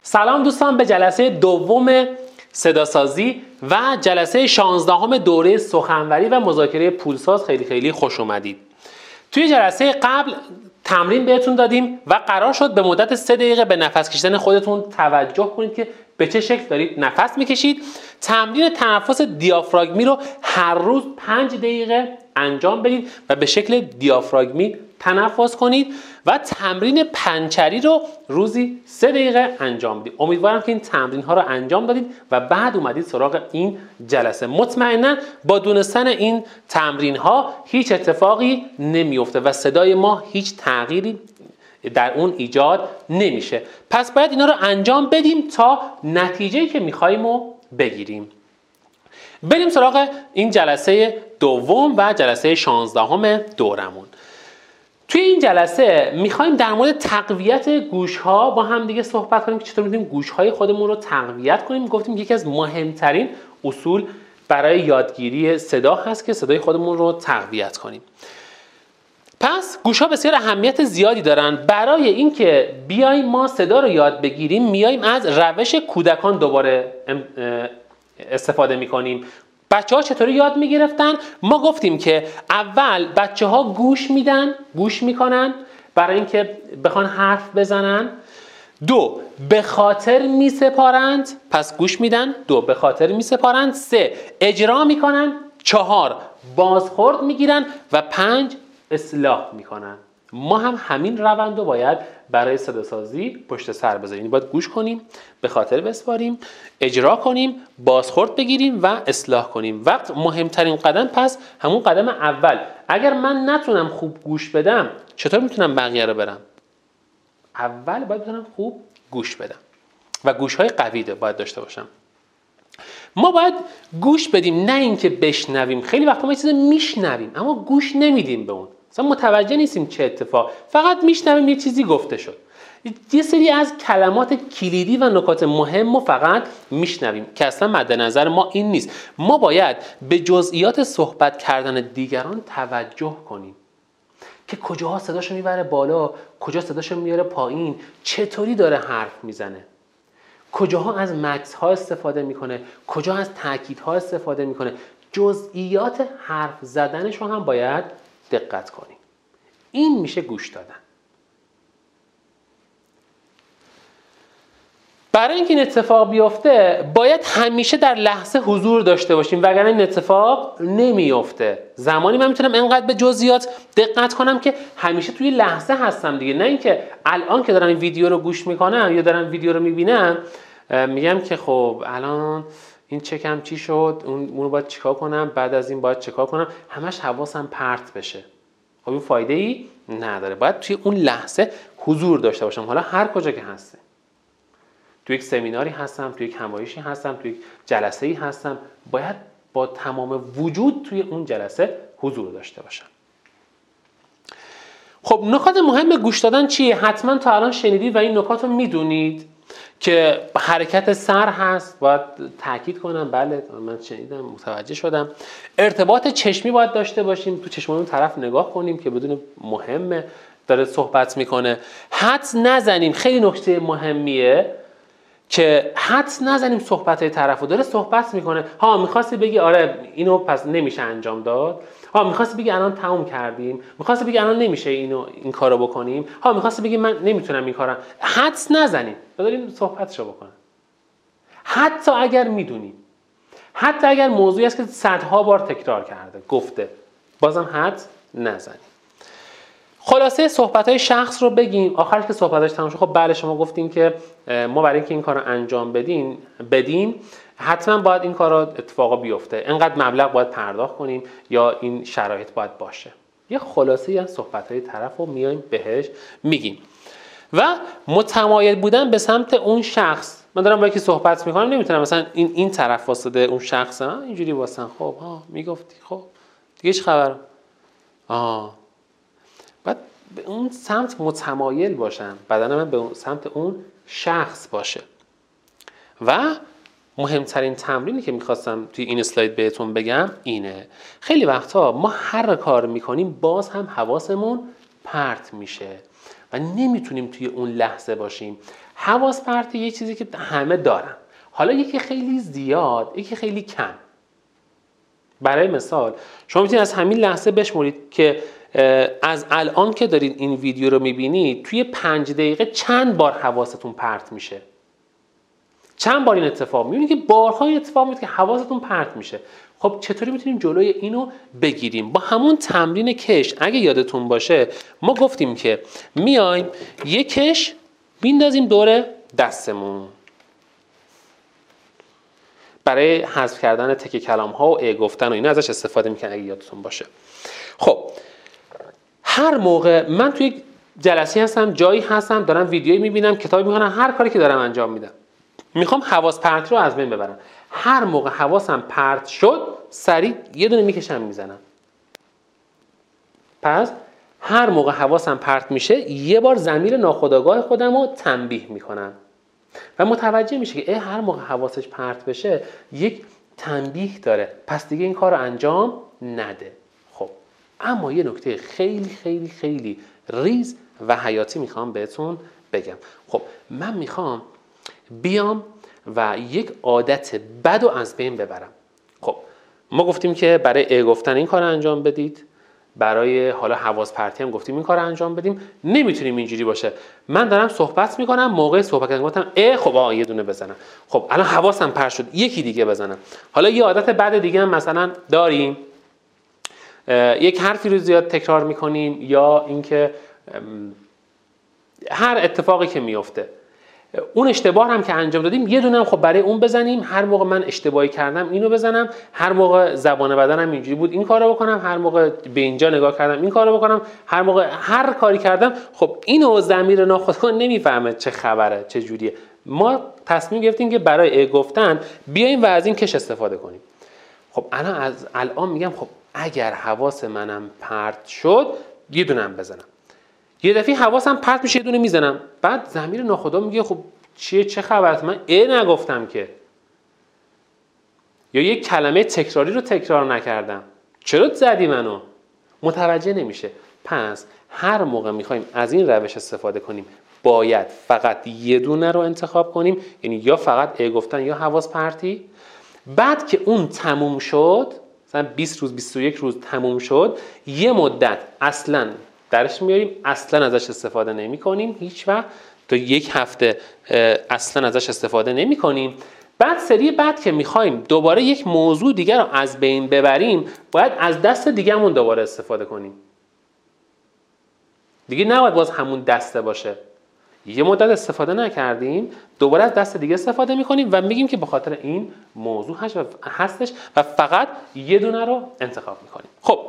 سلام دوستان، به جلسه دوم صداسازی و جلسه 16 دوره سخنوری و مذاکره پولساز خیلی خوش اومدید. توی جلسه قبل تمرین بهتون دادیم و قرار شد به مدت 3 دقیقه به نفس کشیدن خودتون توجه کنید که به چه شکل دارید نفس میکشید. تمرین تنفس دیافراگمی رو هر روز 5 دقیقه انجام بدید و به شکل دیافراگمی تنفس کنید و تمرین پنچری رو روزی 3 دقیقه انجام بدید. امیدوارم که این تمرین ها رو انجام دادید و بعد اومدید سراغ این جلسه. مطمئنا با دونستن این تمرین ها هیچ اتفاقی نمیفته و صدای ما هیچ تغییری در اون ایجاد نمیشه. پس باید اینا رو انجام بدیم تا نتیجه‌ای که می‌خوایم رو بگیریم. بریم سراغ این جلسه دوم و جلسه 16 دورمون. توی این جلسه می‌خوایم در مورد تقویت گوش‌ها با هم دیگه صحبت کنیم که چطور می‌تونیم گوش‌های خودمون رو تقویت کنیم. گفتیم یکی از مهمترین اصول برای یادگیری صدا هست که صدای خودمون رو تقویت کنیم. پس گوش‌ها بسیار اهمیت زیادی دارن. برای اینکه بیایم ما صدا رو یاد بگیریم میایم از روش کودکان دوباره استفاده می‌کنیم. بچه‌ها چطوری یاد می‌گرفتن؟ ما گفتیم که اول بچه‌ها گوش می‌کنن برای اینکه بخوان حرف بزنن. 2 به خاطر می‌سپارند، پس گوش میدن. 2 به خاطر می‌سپارند. 3 اجرا می‌کنن. 4 بازخورد می‌گیرن و 5 اصلاح میکنن. ما هم همین روند رو باید برای صداسازی پشت سر بذاریم. باید گوش کنیم، به خاطر بسپاریم، اجرا کنیم، بازخورد بگیریم و اصلاح کنیم. وقت مهمترین قدم پس همون قدم اول. اگر من نتونم خوب گوش بدم چطور میتونم بقیه رو برم؟ اول باید بتونم خوب گوش بدم و گوش‌های قوی باید داشته باشم. ما باید گوش بدیم، نه اینکه بشنویم. خیلی وقتا ما یه چیزی میشنویم اما گوش نمیدیم به اون، مثلا متوجه نیستیم چه اتفاق، فقط میشنویم یه چیزی گفته شد. یه سری از کلمات کلیدی و نکات مهم رو فقط میشنویم که اصلا مد نظر ما این نیست. ما باید به جزئیات صحبت کردن دیگران توجه کنیم که کجاها صداشو میبره بالا، کجا صداشو میاره پایین، چطوری داره حرف میزنه، کجاها از مکث‌ها استفاده میکنه، کجا از تأکیدها استفاده میکنه. جزئیات حرف زدنش رو هم باید دقت کنیم. این میشه گوش دادن. برای اینکه این اتفاق بیفته باید همیشه در لحظه حضور داشته باشیم وگرنه این اتفاق نمیفته. زمانی من میتونم انقدر به جزئیات دقت کنم که همیشه توی لحظه هستم دیگه، نه اینکه الان که دارم این ویدیو رو گوش میکنم یا دارم ویدیو رو میبینم میگم که خب الان این چکم چی شد، اون رو باید چیکار کنم، بعد از این باید چیکار کنم، همش حواسم پرت بشه. خب این فایده ای نداره. باید توی اون لحظه حضور داشته باشم. حالا هر کجا که هستم، توی یک سمیناری هستم، توی یک همایشی هستم، توی یک جلسه‌ای هستم، باید با تمام وجود توی اون جلسه حضور داشته باشم. خب نکات مهم گوش دادن چیه؟ حتما تا الان شنیدید و این نکات رو میدونید که حرکت سر هست. باید تاکید کنم بله من شنیدم، متوجه شدم. ارتباط چشمی باید داشته باشیم، تو چشمان اون طرف نگاه کنیم که بدون مهمه داره صحبت میکنه. حدس نزنیم، خیلی نکته مهمیه که حدس نزنیم صحبت‌های طرفو. داره صحبت میکنه، ها می‌خواستی بگی آره اینو پس نمیشه انجام داد، ها می‌خواستی بگی الان تموم کردیم، می‌خواستی بگی الان نمیشه این کارو بکنیم، ها می‌خواستی بگی من نمیتونم این کارو. حدس نزنیم، بذارین صحبتشو بکنه. حتی اگر میدونیم، حتی اگر موضوعی است که صدها بار تکرار کرده گفته، بازم حدس نزنیم. خلاصه صحبت‌های شخص رو بگیم. آخرش که صحبتاش تموم شد، خب بله شما گفتین که ما برای اینکه این کار رو انجام بدیم حتما باید این کار رو اتفاقا بیفته، اینقدر مبلغ باید پرداخت کنیم یا این شرایط باید باشه. یه خلاصه‌ای از صحبت‌های طرف رو میایم بهش میگیم و متمایل بودن به سمت اون شخص. من دارم با یکی صحبت میکنم، نمیتونم مثلا این طرف واسطه اون شخص اینجوری واسن خب میگفتی خب دیگه چه خبر، باید به اون سمت متمایل باشم، بدن من به اون سمت اون شخص باشه. و مهمترین تمرینی که میخواستم توی این اسلاید بهتون بگم اینه. خیلی وقتا ما هر کار میکنیم باز هم حواسمون پرت میشه و نمیتونیم توی اون لحظه باشیم. حواس پرتی یه چیزی که همه دارن، حالا یکی خیلی زیاد، یکی خیلی کم. برای مثال شما میتونید از همین لحظه بشمرید که از الان که دارید این ویدیو رو میبینید توی 5 دقیقه چند بار حواستون پرت میشه. چند بار این اتفاق میبینید که بارها این اتفاق میفته که حواستون پرت میشه. خب چطوری میتونیم جلوی اینو بگیریم؟ با همون تمرین کش. اگه یادتون باشه ما گفتیم که میایم یک کش میندازیم دور دستمون برای حذف کردن تک کلام ها و گفتن و اینا ازش استفاده میکنن اگه یادتون باشه. خب هر موقع من توی جلسه هستم، جایی هستم، دارم ویدیویی میبینم، کتابی میخونم، هر کاری که دارم انجام میدم، میخوام حواس پرتی رو از بین ببرم. هر موقع حواسم پرت شد سریع یه دونه میکشم میزنم. پس هر موقع حواسم پرت میشه یه بار ضمیر ناخودآگاه خودم رو تنبیه میکنم و متوجه میشه که هر موقع حواسش پرت بشه یک تنبیه داره، پس دیگه این کار رو انجام نده. خب اما یه نکته خیلی خیلی خیلی ریز و حیاتی میخوام بهتون بگم. خب من میخوام بیام و یک عادت بد رو از بین ببرم. خب ما گفتیم که برای گفتن این کار رو انجام بدید، برای حالا حواس پرتی هم گفتیم این کار رو انجام بدیم. نمیتونیم اینجوری باشه من دارم صحبت میکنم، موقع صحبت کردن گفتم خب یه دونه بزنم، خب الان حواسم پرت شد یکی دیگه بزنم. حالا یه عادت بد دیگه هم مثلا داریم، یک حرفی رو زیاد تکرار میکنیم یا اینکه هر اتفاقی که میفته اون اشتباه هم که انجام دادیم یه دونه هم خب برای اون بزنیم. هر موقع من اشتباهی کردم اینو بزنم، هر موقع زبان بدنم اینجوری بود این کارو بکنم، هر موقع به اینجا نگاه کردم این کارو بکنم، هر موقع هر کاری کردم. خب اینو ضمیر ناخودآگاه نمیفهمه چه خبره چه جوریه. ما تصمیم گرفتیم که برای گفتن بیایم و از این کش استفاده کنیم. خب الان میگم خب اگر حواس منم پرت شد یه دونه هم بزنم. یه دفعه حواسم پرت میشه یه دونه میزنم، بعد ضمیر ناخودآگاه میگه خب چه خبره، من نگفتم که، یا یک کلمه تکراری رو تکرار نکردم، چرا زدی منو؟ متوجه نمیشه. پس هر موقع میخوایم از این روش استفاده کنیم باید فقط یه دونه رو انتخاب کنیم، یعنی یا فقط گفتن یا حواس پرتی. بعد که اون تموم شد، مثلا 20 روز 21 روز تموم شد، یه مدت اصلاً درش میاریم، اصلا ازش استفاده نمی کنیم هیچ وقت، تا یک هفته اصلا ازش استفاده نمی کنیم. بعد سری بعد که میخوایم دوباره یک موضوع دیگر رو از بین ببریم باید از دست دیگه‌مون دوباره استفاده کنیم. دیگه نباید باز همون دسته باشه. یه مدت استفاده نکردیم دوباره از دست دیگه استفاده میکنیم و میگیم که به خاطر این موضوع هستش و فقط یه دونه رو انتخاب میکنیم. خب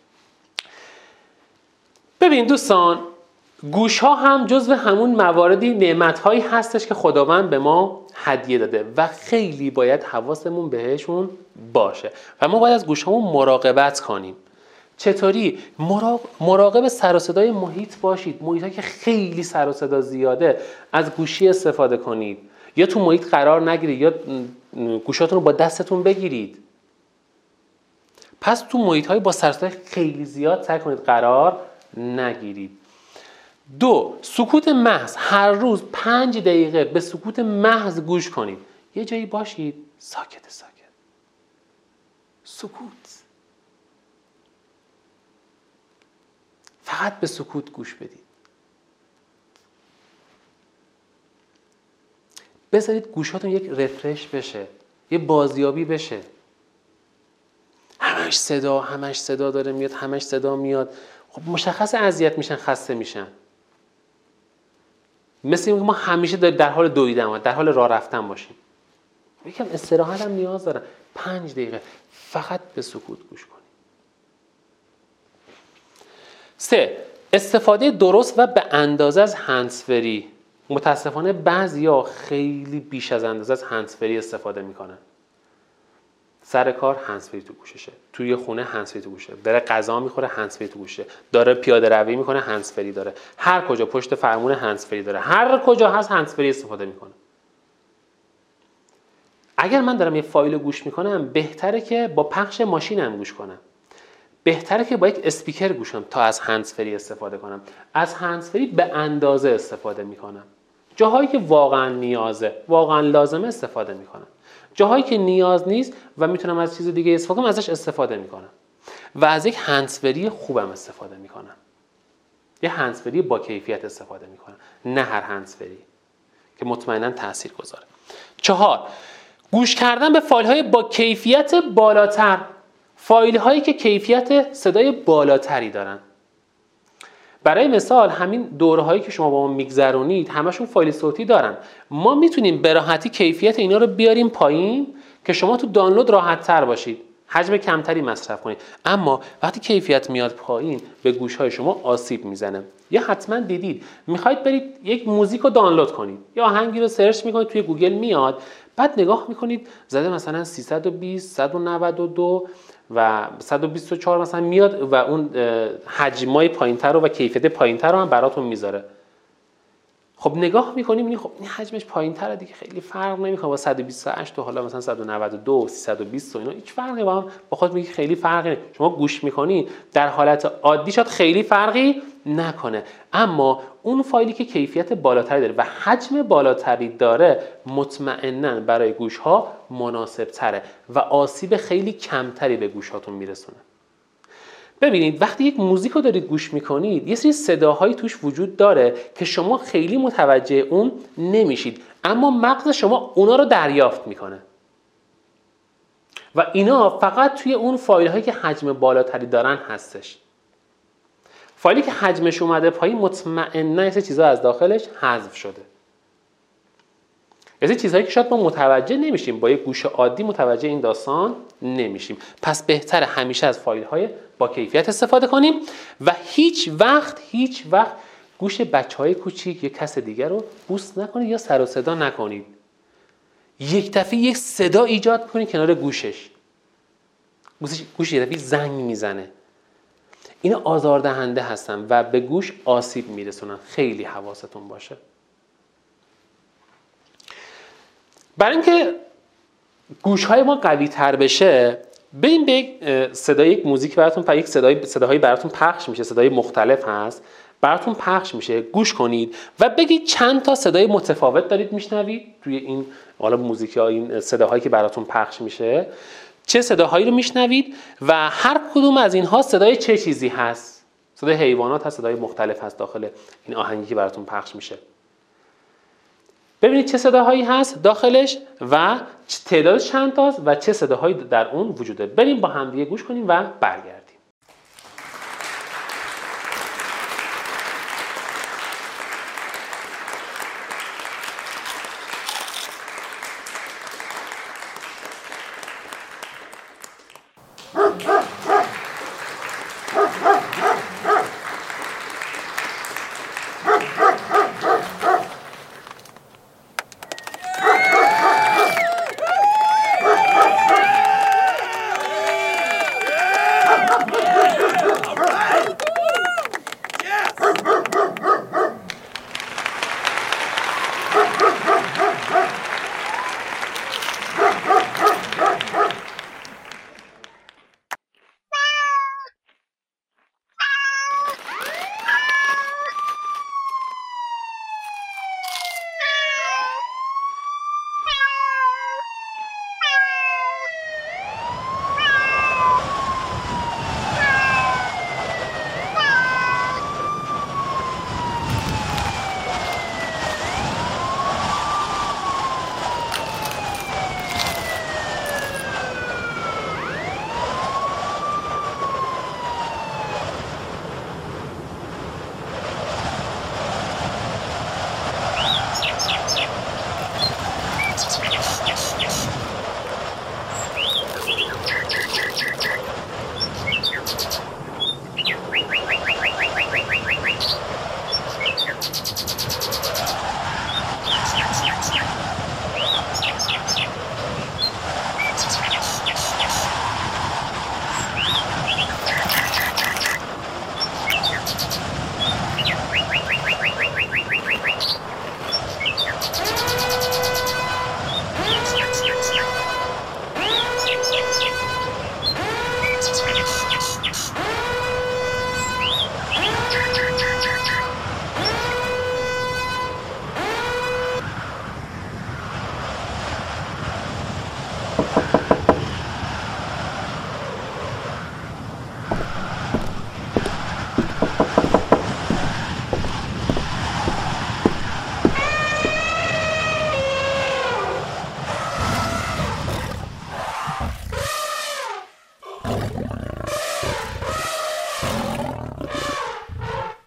ببین دوستان، گوش ها هم جزو همون مواردی نعمت هایی هستش که خداوند به ما هدیه داده و خیلی باید حواسمون بهشون باشه و ما باید از گوش هامون مراقبت کنیم. چطوری؟ مراقب سر و صدای محیط باشید. محیط ها که خیلی سر و صدا زیاده از گوشی استفاده کنید، یا تو محیط قرار نگیرید یا گوشاتون رو با دستتون بگیرید. پس تو محیط های با سر و صدای خیلی زیاد سعی کنید قرار نگیرید. 2. سکوت محض. هر روز 5 دقیقه به سکوت محض گوش کنید. یه جایی باشید ساکت سکوت، فقط به سکوت گوش بدید. بذارید گوشاتون یک رفرش بشه، یه بازیابی بشه. همش صدا داره میاد، همش صدا میاد. خب مشخص اذیت میشن، خسته میشن. مثل اینکه ما همیشه در حال دویدن، در حال راه رفتن باشیم. یکم استراحت هم نیاز دارن. 5 دقیقه فقط به سکوت گوش کنید. 3. استفاده درست و به اندازه از هندزفری. متاسفانه بعضیا خیلی بیش از اندازه از هندزفری استفاده میکنن. سر کار هندزفری تو گوششه، توی خونه هندزفری تو گوشه، داره غذا میخوره هندزفری تو گوشه، داره پیاده روی میکنه هندزفری داره، هر کجا پشت فرمون هندزفری داره، هر کجا هست هندزفری استفاده میکنه. اگر من دارم یه فایل رو گوش میکنم بهتره که با پخش ماشینم گوش کنم. بهتره که با یک اسپیکر گوش کنم تا از هندزفری استفاده کنم. از هندزفری به اندازه استفاده میکنم. جاهایی که واقعا نیازه، واقعا لازمه استفاده میکنم. جاهایی که نیاز نیست و میتونم از چیز دیگه استفاده کنم ازش استفاده میکنم. و از یک هندزفری خوبم استفاده میکنم. یه هندزفری با کیفیت استفاده میکنم، نه هر هندزفری که مطمئنا تأثیر گذاره. 4. گوش کردن به فایل های با کیفیت بالاتر. فایل هایی که کیفیت صدای بالاتری دارن. برای مثال همین دوره هایی که شما با ما میگذرونید همشون فایل صوتی دارن. ما میتونیم به راحتی کیفیت اینا رو بیاریم پایین که شما تو دانلود راحت تر باشید، حجم کمتری مصرف کنید. اما وقتی کیفیت میاد پایین به گوش های شما آسیب میزنه. یا حتما دیدید میخواید برید یک موزیک رو دانلود کنید یا آهنگی رو سرچ میکنید توی گوگل میاد، بعد نگاه میکنید زده مثلا 320 192 و 124 مثلا میاد و اون حجمای پایینتر رو و کیفیت پایینتر رو هم براتون میذاره. خب نگاه میکنیم خب این حجمش پایینتره دیگه، خیلی فرق نمیکنه با 128 و حالا مثلا 192 320 و اینا هیچ فرقی با هم. با خود میگی خیلی فرقی نه. شما گوش میکنی در حالت عادی شاید خیلی فرقی نکنه، اما اون فایلی که کیفیت بالاتری داره و حجم بالاتری داره مطمئناً برای گوش ها مناسب تره و آسیب خیلی کمتری به گوش هاتون میرسونه. ببینید وقتی یک موزیک رو دارید گوش میکنید یه سری صداهایی توش وجود داره که شما خیلی متوجه اون نمیشید، اما مغز شما اونا رو دریافت میکنه و اینا فقط توی اون فایل هایی که حجم بالاتری دارن هستش. فایلی که حجمش اومده پایین مطمئناً یه سری چیزا از داخلش حذف شده. یه سری چیزهایی که شاید ما متوجه نمیشیم، با یک گوش عادی متوجه این داستان نمیشیم. پس بهتره همیشه از فایل های با کیفیت استفاده کنیم و هیچ وقت گوش بچهای کوچیک یا کس دیگر رو بوس نکنید یا سر و صدا نکنید. یک دفعه یک صدا ایجاد کنید کنار گوشش، گوش یه دفعه زنگ میزنه. اینا آزاردهنده هستن و به گوش آسیب میرسونن. خیلی حواستون باشه. برای اینکه گوش‌های ما قوی تر بشه بریم به صدای یک موزیک براتون یک صداهایی براتون پخش میشه، صدای مختلف هست براتون پخش میشه، گوش کنید و بگید چند تا صدای متفاوت دارید میشنوید توی این حالا موزیک‌ها، این صداهایی که براتون پخش میشه چه صداهایی رو میشنوید و هر کدوم از اینها صدای چه چیزی هست. صدای حیوانات هست، صدای مختلف هست داخل این آهنگی که براتون پخش میشه. ببینید چه صداهایی هست داخلش و تعداد چند تاست و چه صداهایی در اون وجوده. بریم با هم دیگه گوش کنیم و برگردیم.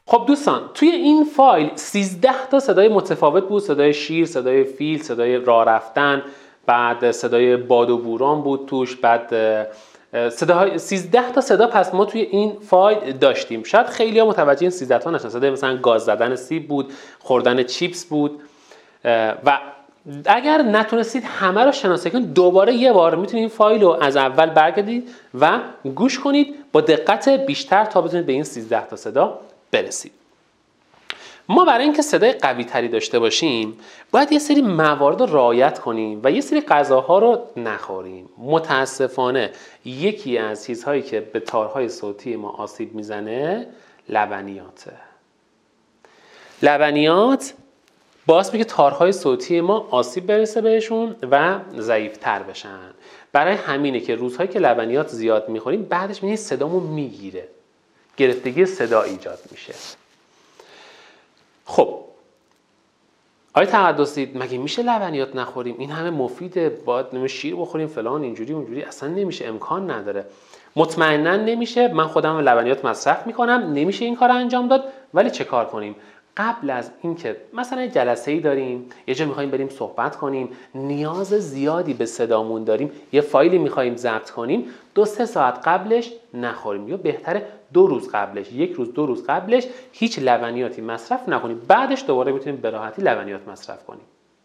خب دوستان، توی این فایل 13 تا صدای متفاوت بود. صدای شیر، صدای فیل، صدای راه رفتن، بعد صدای باد و بوران بود توش، بعد صداهای 13 تا صدا پس ما توی این فایل داشتیم. شاید خیلی‌ها متوجه این 13 تا نشن. صدای مثلا گاز زدن سیب بود، خوردن چیپس بود و اگر نتونستید همه رو شناسایی کنید، دوباره یه بار میتونید این فایل رو از اول برگردید و گوش کنید با دقت بیشتر تا بتونید به این 13 تا صدا برسید. ما برای اینکه صدای قوی تری داشته باشیم باید یه سری موارد رو رعایت کنیم و یه سری غذاها رو نخوریم. متاسفانه یکی از چیزهایی که به تارهای صوتی ما آسیب میزنه لبنیاته. لبنیات باعث میشه تارهای صوتی ما آسیب برسه بهشون و ضعیف‌تر بشن. برای همینه که روزهایی که لبنیات زیاد میخوریم بعدش میبینید صدامون میگیره، گرفتگی صدا ایجاد میشه. خب آقای تقدسی، مگه میشه لبنیات نخوریم؟ این همه مفیده، باید شیر بخوریم فلان اینجوری اونجوری. اصلا نمیشه، امکان نداره. مطمئنا نمیشه. من خودم لبنیات مصرف میکنم، نمیشه این کار انجام داد. ولی چه کار کنیم؟ قبل از اینکه مثلا جلسه‌ای داریم، یه جا می‌خوایم بریم صحبت کنیم، نیاز زیادی به صدامون داریم، یه فایلی می‌خوایم ضبط کنیم، 2-3 ساعت قبلش نخوریم، یا بهتره 2 روز قبلش، 1 روز 2 روز قبلش هیچ لبنیاتی مصرف نکنیم. بعدش دوباره میتونیم به راحتی لبنیات مصرف کنیم.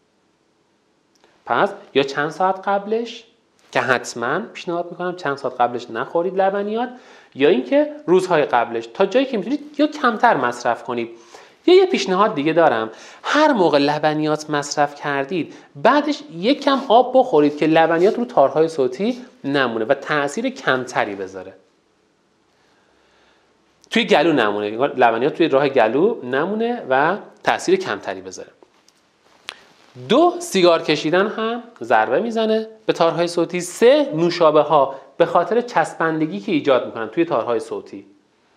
پس یا چند ساعت قبلش که حتما پیشنهاد میکنم چند ساعت قبلش نخورید لبنیات، یا اینکه روزهای قبلش تا جایی که میتونید یا کمتر مصرف کنید. یه پیشنهاد دیگه دارم، هر موقع لبنیات مصرف کردید بعدش یک کم آب بخورید که لبنیات رو تارهای صوتی نمونه و تأثیر کمتری بذاره. توی گلو نمونه، لبنیات توی راه گلو نمونه و تأثیر کمتری بذاره. 2 سیگار کشیدن هم ضربه میزنه به تارهای صوتی. 3 نوشابه ها به خاطر چسبندگی که ایجاد میکنن توی تارهای صوتی.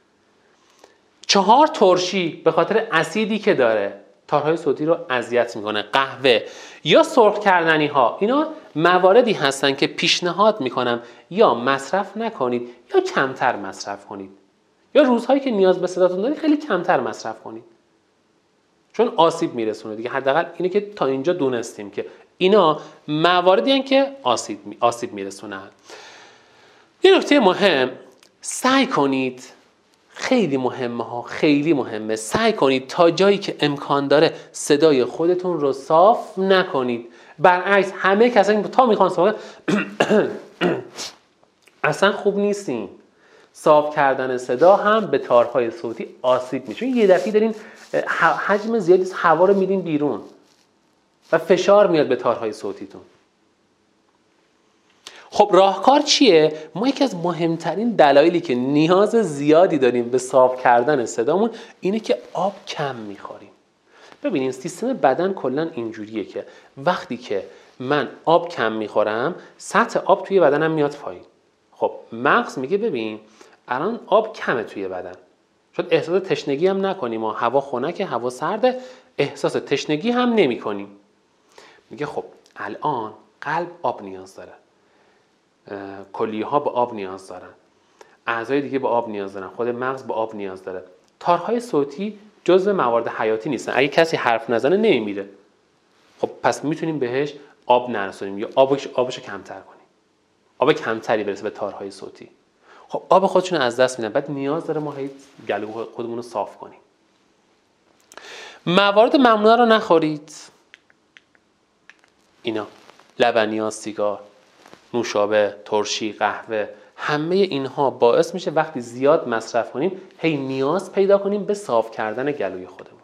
4 ترشی به خاطر اسیدی که داره تارهای صوتی رو اذیت میکنه. قهوه یا سرخ کردنی ها، اینا مواردی هستن که پیشنهاد میکنم یا مصرف نکنید یا کمتر مصرف کنید، یا روزهایی که نیاز به صداتون دارید خیلی کمتر مصرف کنید، چون آسیب میرسونه دیگه. حداقل اینه که تا اینجا دونستیم که اینا مواردی هستن که آسیب میرسونن. یه نکته مهم، سعی کنید، خیلی مهمه ها، خیلی مهمه، سعی کنید تا جایی که امکان داره صدای خودتون رو صاف نکنید. برعکس همه کسایی که تا میخوان صاف اصلا خوب نیستین. صاف کردن صدا هم به تارهای صوتی آسیب میشه. یه دفعه دارین حجم زیادی هوا رو میدین بیرون و فشار میاد به تارهای صوتیتون. خب راهکار چیه؟ ما یکی از مهمترین دلایلی که نیاز زیادی داریم به صاف کردن صدامون اینه که آب کم میخوریم. ببینید سیستم بدن کلا اینجوریه که وقتی که من آب کم میخورم سطح آب توی بدنم میاد پایین. خب مغز میگه ببین الان آب کمه توی بدن، شاید احساس تشنگی هم نکنیم، هوا خنکه، هوا سرده، احساس تشنگی هم نمی کنیم. میگه خب الان قلب آب نیاز داره، کلیه ها به آب نیاز دارن، اعضای دیگه به آب نیاز دارن، خود مغز به آب نیاز داره. تارهای صوتی جزو موارد حیاتی نیستن، اگه کسی حرف نزنه نمیمیره. خب پس میتونیم بهش آب نرسونیم یا آبش کمتر کنیم، آب کمتری برسه به تارهای صوتی. خب آب خودشون از دست میدن، بعد نیاز داره ما گلو خودمون رو صاف کنیم. موارد ممنوعه رو نخورید. اینا لبنیات، سیگار، نوشابه، ترشی، قهوه، همه اینها باعث میشه وقتی زیاد مصرف کنیم هی نیاز پیدا کنیم به صاف کردن گلوی خودمون.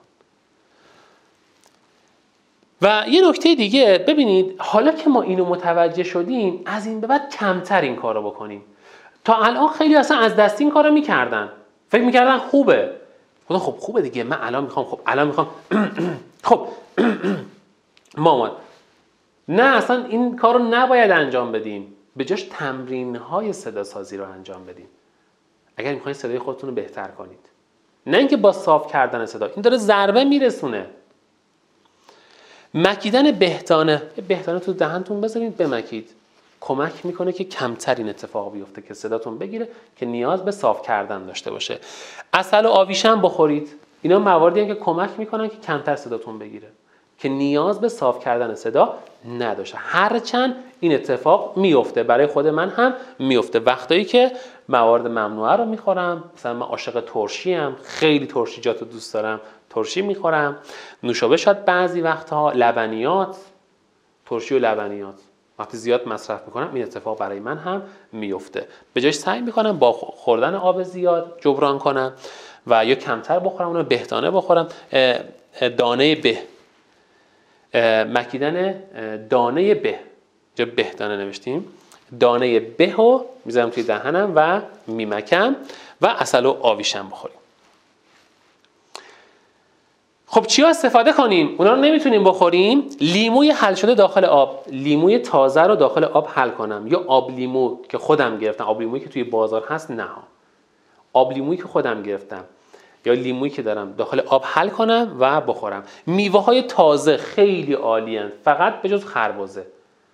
و یه نکته دیگه ببینید، حالا که ما اینو متوجه شدیم از این به بعد کمتر این کارو بکنیم. تا الان خیلی اصلا از دست این کارو میکردن، فکر میکردن خوبه. خب خوبه دیگه، من الان میخوام خب مامان نه، اصلا این کارو نباید انجام بدیم، به جاش تمرین‌های صدا سازی رو انجام بدیم اگر میخواین صدای خودتون رو بهتر کنید، نه اینکه با صاف کردن صدا. این داره ضربه میرسونه. مکیدن بهتانه تو دهنتون بذارید بمکید، کمک میکنه که کمتر این اتفاق بیفته که صداتون بگیره که نیاز به صاف کردن داشته باشه. عسل و آویشم بخورید. اینا مواردی هستند که کمک میکنن که کمتر صداتون بگیره، که نیاز به صاف کردن صدا نداشته. هرچند این اتفاق میفته، برای خود من هم میفته وقتایی که موارد ممنوعه رو میخورم. مثلا من عاشق ترشی ام، خیلی ترشیجات رو دوست دارم، ترشی میخورم. نوشابه شاید بعضی وقتها، لبنیات، ترشی و لبنیات وقتی زیاد مصرف میکنم این اتفاق برای من هم میفته. به جاش سعی میکنم با خوردن آب زیاد جبران کنم و یا کمتر بخورم، اونو بهدانه بخورم. دانه به، مکیدن دانه به، جا بهدانه نوشتیم، دانه به رو میذارم توی دهنم و میمکم و عسل و آویشم بخوریم. خب چیا استفاده کنیم؟ اونا رو نمیتونیم بخوریم. لیموی حل شده داخل آب، لیموی تازه رو داخل آب حل کنم، یا آب لیمو که خودم گرفتم، آب لیمویی که توی بازار هست نه، آب لیمویی که خودم گرفتم یا لیمویی که دارم داخل آب حل کنم و بخورم. میوه های تازه خیلی عالی هستند، فقط به جز خربزه.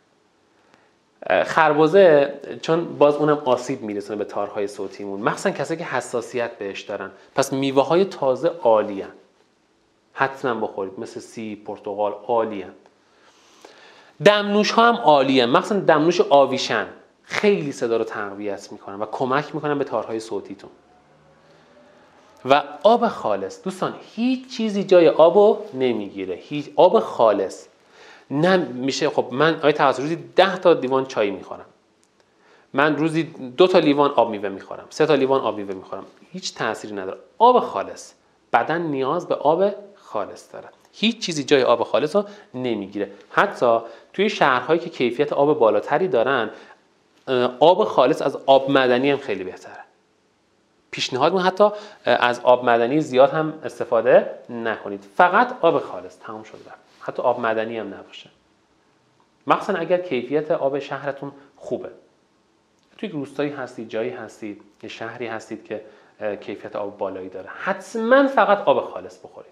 خربزه چون باز اونم آسیب میرسونه به تارهای صوتیمون، مخصوصا کسایی که حساسیت بهش دارن. پس میوه های تازه عالی هستند، حتما بخورید. مثل سیب، پرتقال عالی هستند. دمنوش ها هم عالی هستند، مخصوصا دمنوش آویشن خیلی صدا رو تقویت میکنن و کمک میکنن به تارهای صوتیتون. و آب خالص دوستان، هیچ چیزی جای آبو نمیگیره. هیچ آب خالص نه میشه. خب من روزی 10 تا لیوان چای میخورم، من روزی 2 تا لیوان آب میوه میخورم، 3 تا لیوان آب میوه میخورم، هیچ تأثیری نداره. آب خالص، بدن نیاز به آب خالص داره، هیچ چیزی جای آب خالص رو نمیگیره. حتی توی شهرهایی که کیفیت آب بالاتری دارن، آب خالص از آب معدنی هم خیلی بهتره. پیشنهاد می‌کنم حتی از آب معدنی زیاد هم استفاده نکنید، فقط آب خالص، تمام شد رفت. حتی آب معدنی هم نباشه، مخصوصا اگر کیفیت آب شهرتون خوبه. توی روستایی هستید، جایی هستید، یه شهری هستید که کیفیت آب بالایی داره، حتما فقط آب خالص بخورید.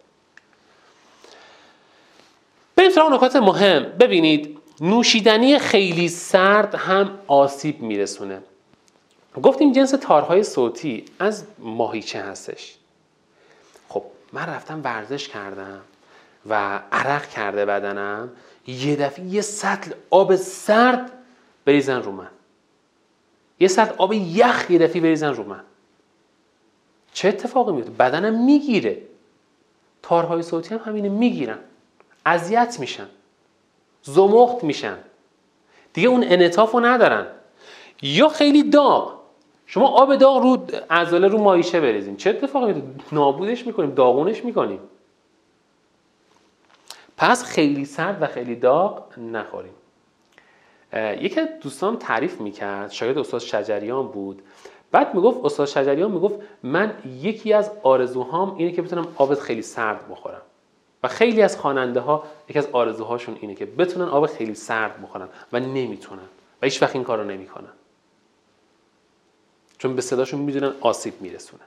بریم سراغ نکات مهم. ببینید، نوشیدنی خیلی سرد هم آسیب میرسونه. گفتیم جنس تارهای صوتی از ماهیچه هستش. خب من رفتم ورزش کردم و عرق کرده بدنم، یه دفعه یه سطل آب سرد بریزن رو من، یه سطل آب یخ یه دفعه بریزن رو من، چه اتفاقی میفته؟ بدنم میگیره. تارهای صوتی هم همینه، میگیرن، اذیت میشن، زمخت میشن، دیگه اون انعطاف رو ندارن. یا خیلی داغ، شما آب داغ رو عضله رو ماهیچه بریزین، چه اتفاقی میفته؟ نابودش میکنیم، داغونش میکنیم. پس خیلی سرد و خیلی داغ نخوریم. یکی از دوستان تعریف میکرد، شاگرد استاد شجریان بود، بعد میگفت استاد شجریان میگفت من یکی از آرزوهام اینه که بتونم آب خیلی سرد بخورم. و خیلی از خواننده ها یکی از آرزوهاشون اینه که بتونن آب خیلی سرد بخورن و نمیتونن و هیچ وقت این کارو نمیکنن، چون به صداشون میدونن آسیب میرسونه.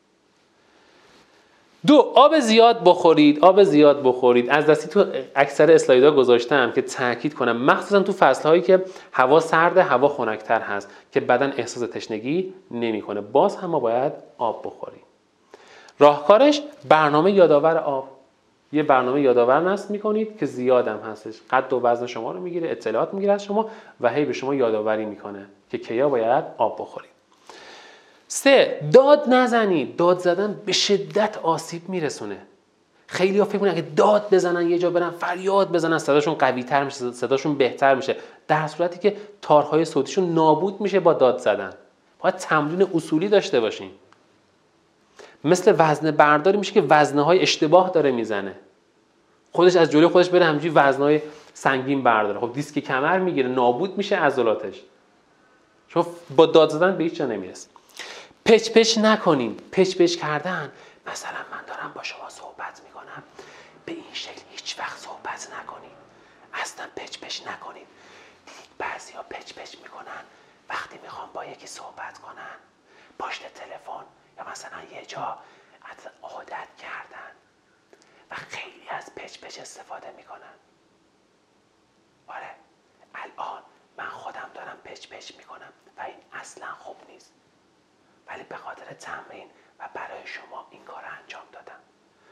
2. آب زیاد بخورید. آب زیاد بخورید. از دستی تو اکثر اسلایدها گذاشتم که تاکید کنم، مخصوصا تو فصلهایی که هوا سرده، هوا خنک‌تر هست، که بدن احساس تشنگی نمیکنه، باز هم ما باید آب بخوریم. راهکارش برنامه یادآور آب. یه برنامه یادآور نصب میکنید که زیادم هستش، قد و وزن شما رو میگیره، اطلاعات میگیره از شما و هی به شما یادآوری میکنه که کیا باید آب بخورید. 3. داد نزنید. داد زدن به شدت آسیب میرسونه. خیلی ها فکر میکنن که داد بزنن، یه جا برن فریاد بزنن، صداشون قوی تر میشه، صداشون بهتر میشه، در صورتی که تارهای صوتیشون نابود میشه با داد زدن. باید تمرین اصولی داشته باشین. مثل وزنه برداری میشه که وزنه های اشتباه داره میزنه، خودش از جلوی خودش بره همینجوری وزنه های سنگین برداره، خب دیسک کمر میگیره، نابود میشه عضلاتش، چون با داد زدن به هیچ جا نمیرسه. پچ پچ نکنیم. پچ پچ کردن، مثلا من دارم با شما صحبت میکنم، به این شکل هیچ وقت صحبت نکنید، اصلا پچ پچ نکنید. دیدید بعضیا پچ پچ میکنن وقتی میخوام با یکی صحبت کنن، پشت تلفن یا مثلا یه جا عادت کردن و خیلی از پچ پچ استفاده میکنن. آره الان من خودم دارم پچ پچ میکنم و این اصلا خوب نیست، ولی به خاطر تمرین و برای شما این کار انجام دادم.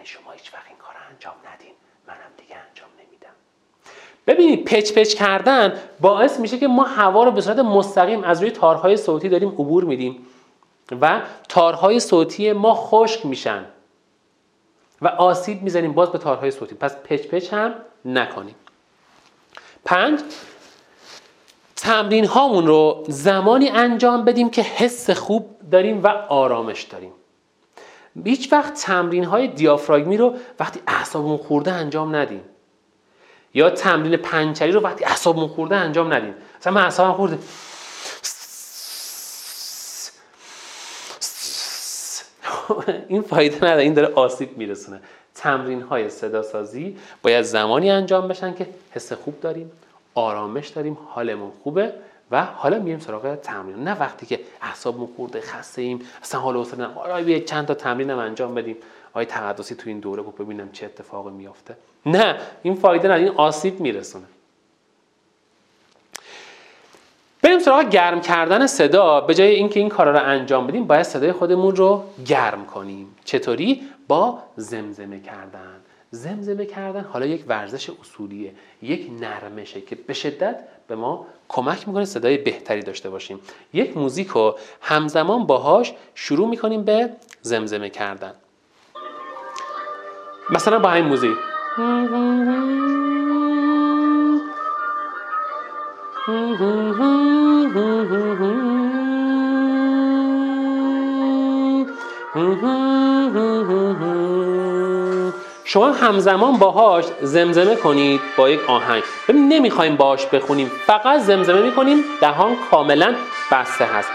یعنی شما هیچ وقت این کار انجام ندین، منم دیگه انجام نمیدم. ببینید پچ پچ کردن باعث میشه که ما هوا رو به صورت مستقیم از روی تارهای صوتی داریم عبور میدیم و تارهای صوتی ما خشک میشن و آسیب میزنیم باز به تارهای صوتی. پس پچ پچ هم نکنیم. 5 تمرین هامون رو زمانی انجام بدیم که حس خوب داریم و آرامش داریم. هیچ وقت تمرین های دیافراگمی رو وقتی اعصابمون خورده انجام ندیم، یا تمرین پنچری رو وقتی اعصابمون خورده انجام ندیم. مثلا من اعصابم خورده این فایده نداره، این داره آسیب میرسونه. تمرین های صدا سازی باید زمانی انجام بشن که حس خوب داریم، آرامش داریم، حالمون خوبه و حالا میریم سراغ تمرین. نه وقتی که اعصابمون خورده، خسته ایم، اصلا حال و حوصله نداریم، آره چند تا تمرینم انجام بدیم، آقای تقدسی تو این دوره بود ببینم چه اتفاقی میافته. نه، این فایده نداره، این آسیب میرسونه. بریم سراغ گرم کردن صدا. به جای اینکه این کارا رو انجام بدیم باید صدای خودمون رو گرم کنیم. چطوری؟ با زمزمه کردن. زمزمه کردن حالا یک ورزش اصولیه، یک نرمشه که به شدت به ما کمک میکنه صدای بهتری داشته باشیم. یک موزیک رو همزمان باهاش شروع میکنیم به زمزمه کردن. مثلا با همین موزیک شما همزمان باهاش زمزمه کنید با یک آهنگ. ببین نمیخوایم باهاش بخونیم، فقط زمزمه میکنیم، دهان کاملا بسته هست.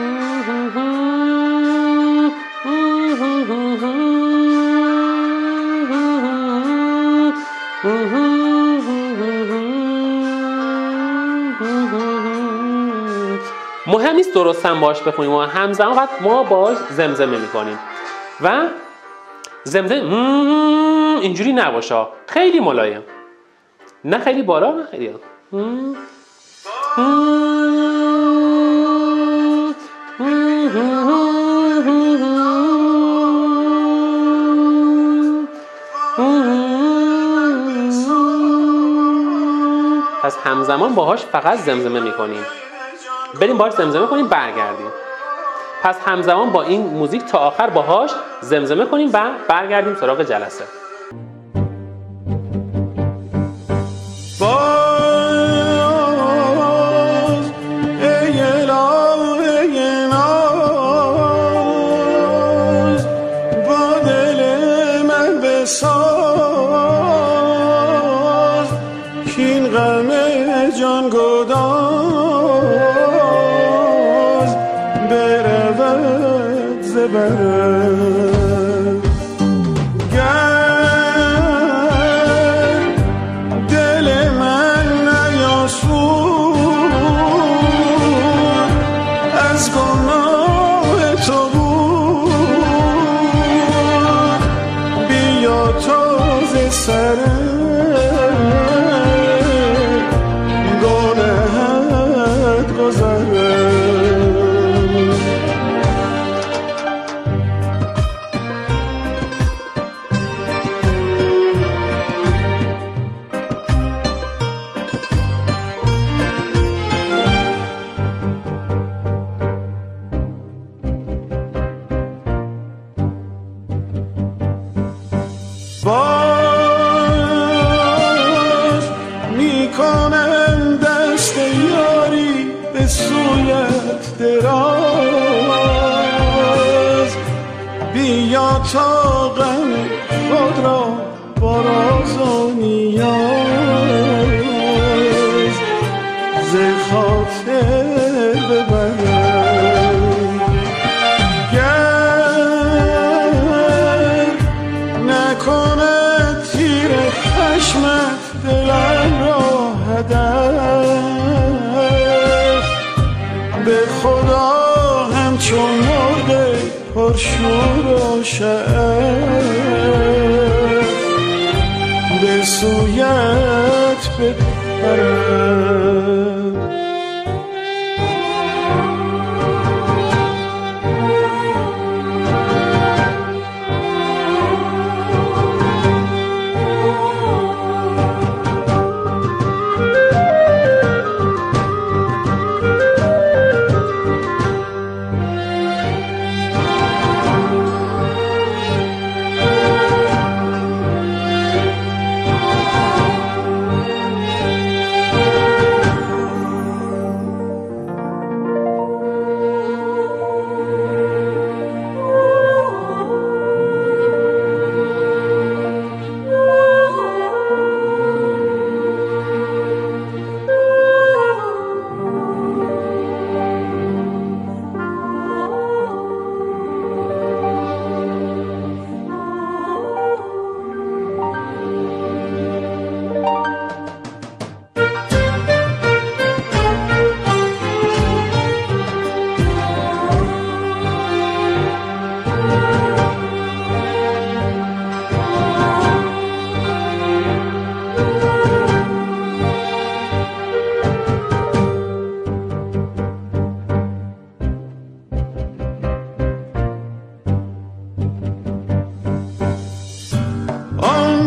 مهم نیست درست هم باهاش بخونیم، همزمان فقط ما باهاش زمزمه میکنیم و زمزمه اینجوری نباشه، خیلی ملایم، نه خیلی بالا نه خیلی پس همزمان باهاش فقط زمزمه میکنیم. بریم باهاش زمزمه کنیم برگردیم. پس همزمان با این موزیک تا آخر باهاش زمزمه کنیم و برگردیم سراغ جلسه. تا غم خود را با راز و نیاز ز خاطر ببرم. گر نکند تیر خشمت دلم را هدف، به خدا همچون مرده پرشور و شعف به سویت بپرم.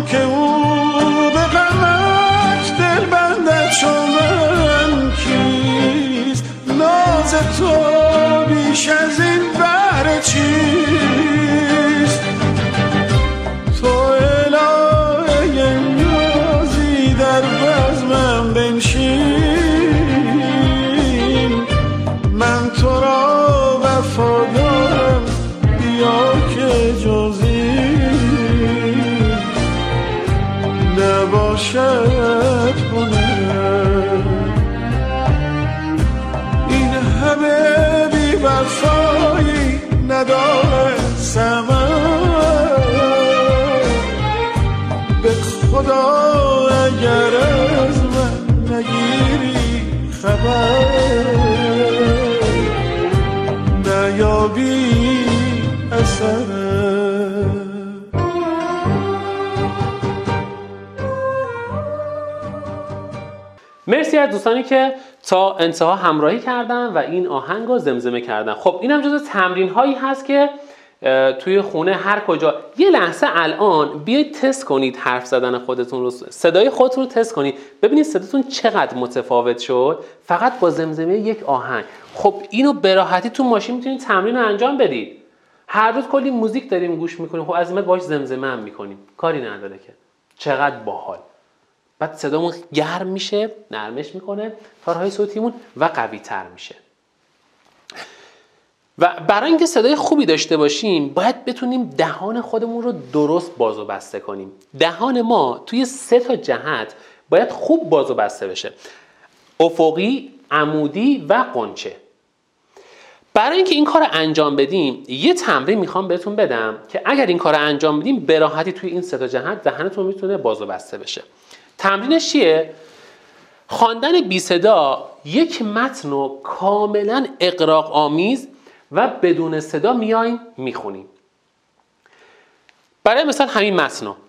بدون که او به غمت دل بندد شدن کیست ناز تو بیش از این بهر چیست تو الهه نیازی در بزمم بنشین من تو را وفادارم بیا که جزی نباشد هنر این همه بی وفایی نداره ثمر به خدا اگر از من نگیری خبر نیابی اثر. مرسی از دوستانی که تا انتها همراهی کردن و این آهنگ رو زمزمه کردن. خب این هم جزو تمرین هایی هست که توی خونه هر کجا یه لحظه الان بیایید تست کنید حرف زدن خودتون رو، صدای خودتون رو تست کنید ببینید صداتون چقدر متفاوت شد فقط با زمزمه یک آهنگ. خب اینو به راحتی تو ماشین میتونید تمرین رو انجام بدید. هر روز کلی موزیک داریم گوش میکنیم، خب عزیمت باهاش زمزمه هم میکنیم، کاری نداره که. چقدر باحال. بعد صدامون گرم میشه، نرمش میکنه تارهای صوتیمون و قوی تر میشه. و برای اینکه صدای خوبی داشته باشیم باید بتونیم دهان خودمون رو درست باز و بسته کنیم. دهان ما توی 3 جهت باید خوب باز و بسته بشه: افقی، عمودی و قنچه. برای اینکه این کار رو انجام بدیم یه تمرین میخوام بهتون بدم که اگر این کار رو انجام بدیم به راحتی توی این 3 جهت دهنتون میتونه باز و بسته بشه. تمرینش چیه؟ خواندن بی صدا یک متن رو کاملا اغراق آمیز و بدون صدا میایم میخونیم. برای مثال همین متن رو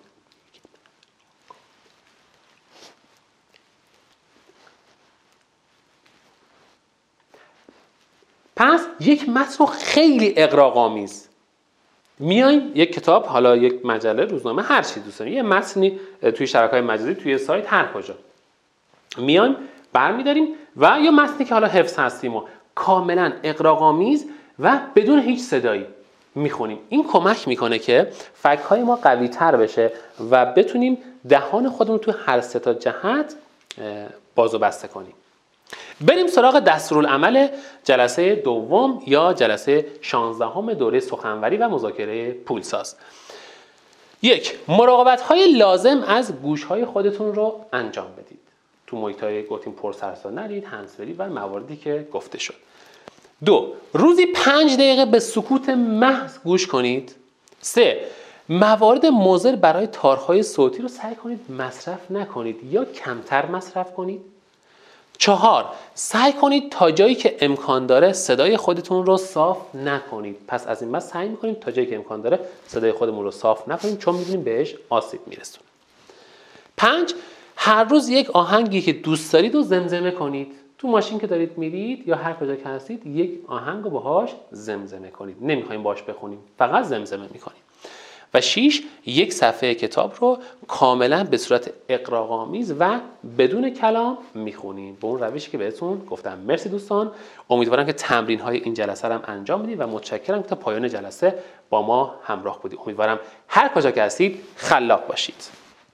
پس یک متن رو خیلی اغراق آمیز میایم یک کتاب، حالا یک مجله، روزنامه، هر چی دوست دارید، یه متنی توی شبکه‌های مجازی، توی سایت، هر کجا میایم برمی‌داریم و یا متنی که حالا حفظ هستیم و کاملا اغراق‌آمیز و بدون هیچ صدایی میخونیم. این کمک میکنه که فک‌های ما قوی‌تر بشه و بتونیم دهان خودمون تو هر 3 جهت باز و بسته کنیم. بریم سراغ دستورالعمل جلسه دوم یا جلسه 16 دوره سخنوری و مذاکره پولساز. 1. مراقبت‌های لازم از گوش‌های خودتون رو انجام بدید. تو محیط‌های گفتیم پرسرصدا نرید، هندزفری و مواردی که گفته شد. 2. روزی 5 دقیقه به سکوت محض گوش کنید. 3. موارد مضر برای تارهای صوتی رو سعی کنید مصرف نکنید یا کمتر مصرف کنید. 4. سعی کنید تا جایی که امکان داره صدای خودتون رو صاف نکنید. پس از این بعد سعی می‌کنیم تا جایی که امکان داره صدای خودمون رو صاف نکنیم چون می‌دونیم بهش آسیب میرسونه. 5. هر روز یک آهنگی که دوست دارید رو زمزمه کنید. تو ماشین که دارید میرید یا هر کجا که هستید یک آهنگ رو باهاش زمزمه کنید. نمی‌خوایم باهاش بخونیم، فقط زمزمه می‌کنیم. و 6. یک صفحه کتاب رو کاملا به صورت اغراق‌آمیز و بدون کلام میخونیم به اون روشی که بهتون گفتم. مرسی دوستان، امیدوارم که تمرین‌های این جلسه رو هم انجام بدید و متشکرم که تا پایان جلسه با ما همراه بودید. امیدوارم هر کجا که هستید خلاق باشید.